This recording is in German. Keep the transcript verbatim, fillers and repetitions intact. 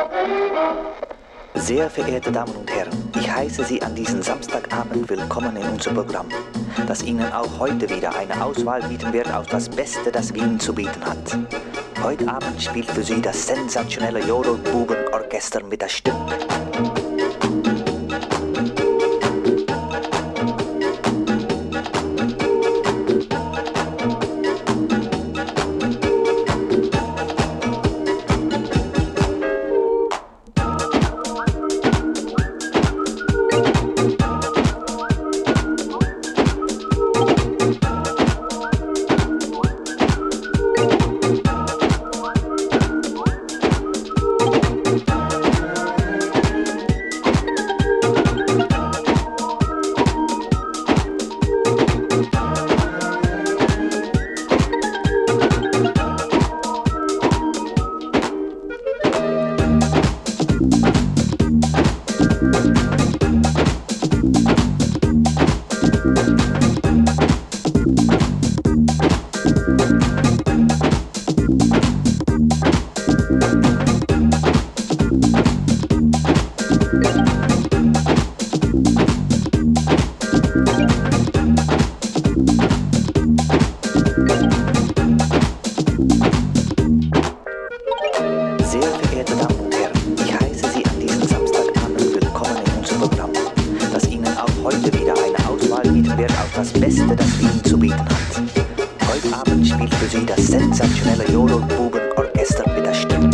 Sehr verehrte Damen und Herren, ich heiße Sie an diesem Samstagabend willkommen in unser Programm, das Ihnen auch heute wieder eine Auswahl bieten wird aus das Beste, das Wien zu bieten hat. Heute Abend spielt für Sie das sensationelle Jodelbubenorchester mit der Stimme. Das Beste, das Wien zu bieten hat. Heute Abend spielt für Sie das sensationelle Jodelbubenorchester mit der Stimme.